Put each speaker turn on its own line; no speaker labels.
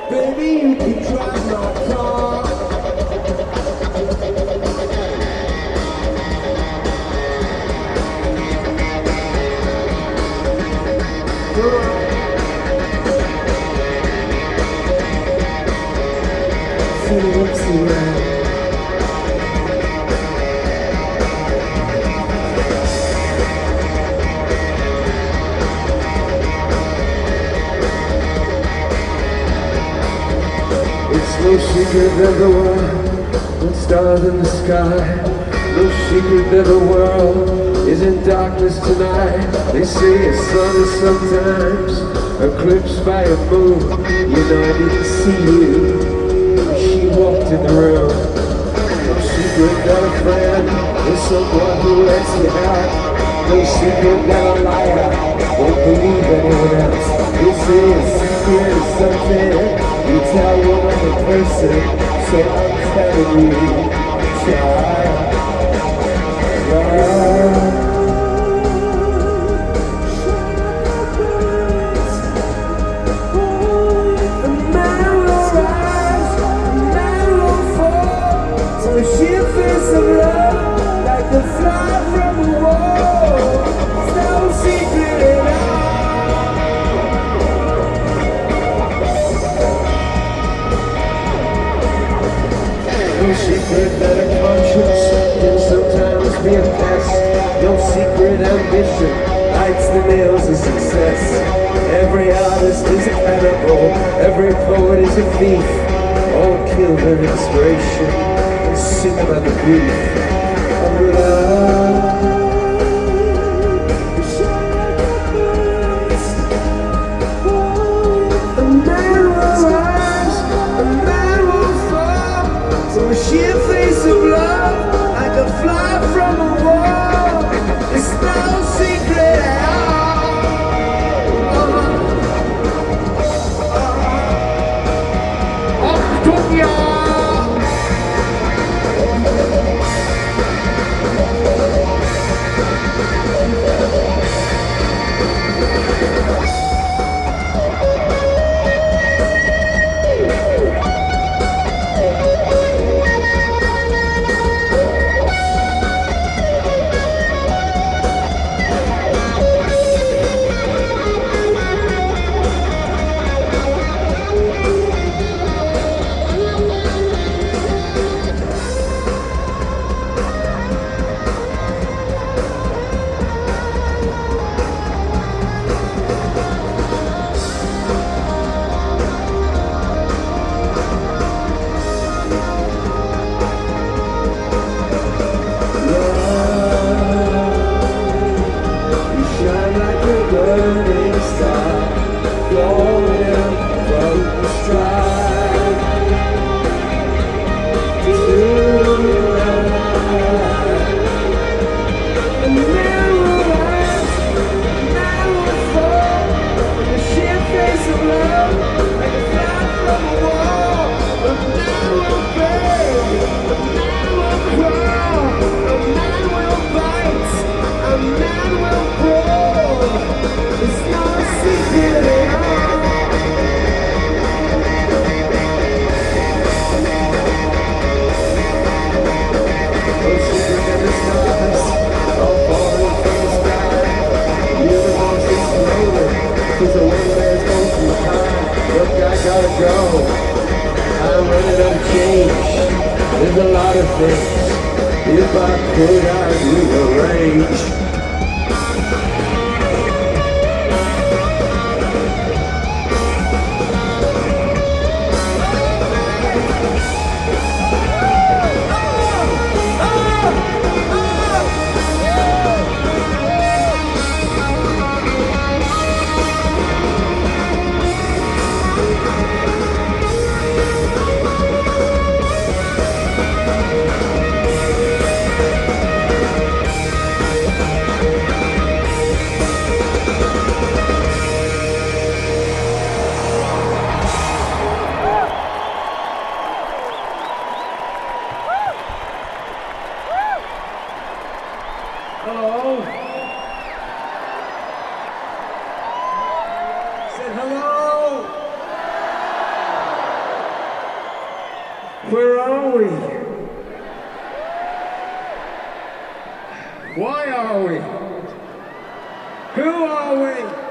Baby, you can drive my car. See the whoopsie around. It's no secret that the world and stars in the sky. No secret that the world is in darkness tonight. They say a sun is sometimes eclipsed by a moon. You know I didn't see you. She walked in the room. No secret that a friend is someone who lets you out. No secret that a liar won't believe anyone else. They say a secret is something you tell one other person, so I'm telling you, child. The man will rise, the man will fall, so sheer face of love, like the fly from the wall. It's no secret at all. No secret that a conscience can sometimes be a pest. No secret ambition hides the nails of success. Every artist is a cannibal, every poet is a thief. All kill their inspiration and sing about the grief of love. A man will rise, a man will fall. So a sheer face of love, like a fly from a wall. It's no secret at all. Octopia. There's a lot of things, if I could, I'd rearrange. Where are we? Why are we? Who are we?